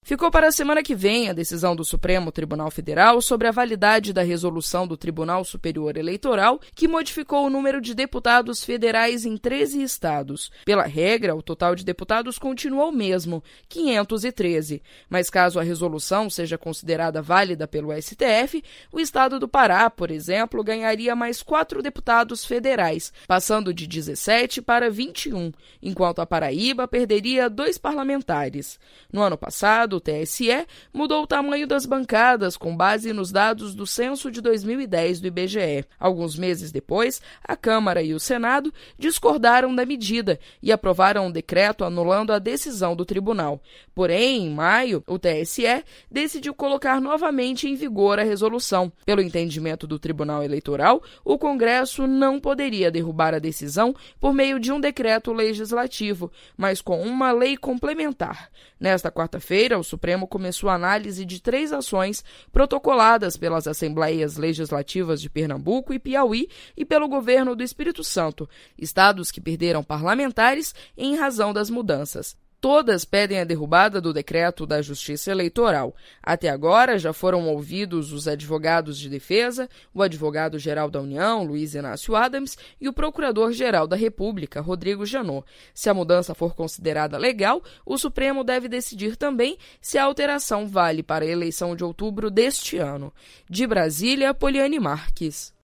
Ficou para a semana que vem a decisão do Supremo Tribunal Federal sobre a validade da resolução do Tribunal Superior Eleitoral que modificou o número de deputados federais em 13 estados. Pela regra, o total de deputados continua o mesmo, 513. Mas caso a resolução seja considerada válida pelo STF, o estado do Pará, por exemplo, ganharia mais 4 deputados federais, passando de 17 para 21, enquanto a Paraíba perderia 2 parlamentares. No ano passado, o TSE mudou o tamanho das bancadas com base nos dados do censo de 2010 do IBGE. Alguns meses depois, a Câmara e o Senado discordaram da medida e aprovaram um decreto anulando a decisão do tribunal. Porém, em maio, o TSE decidiu colocar novamente em vigor a resolução. Pelo entendimento do Tribunal Eleitoral, o Congresso não poderia derrubar a decisão por meio de um decreto legislativo, mas com uma lei complementar. Nesta quarta-feira, o Supremo começou a análise de 3 ações protocoladas pelas Assembleias Legislativas de Pernambuco e Piauí e pelo governo do Espírito Santo, estados que perderam parlamentares em razão das mudanças. Todas pedem a derrubada do decreto da Justiça Eleitoral. Até agora, já foram ouvidos os advogados de defesa, o advogado-geral da União, Luiz Inácio Adams, e o procurador-geral da República, Rodrigo Janot. Se a mudança for considerada legal, o Supremo deve decidir também se a alteração vale para a eleição de outubro deste ano. De Brasília, Poliane Marques.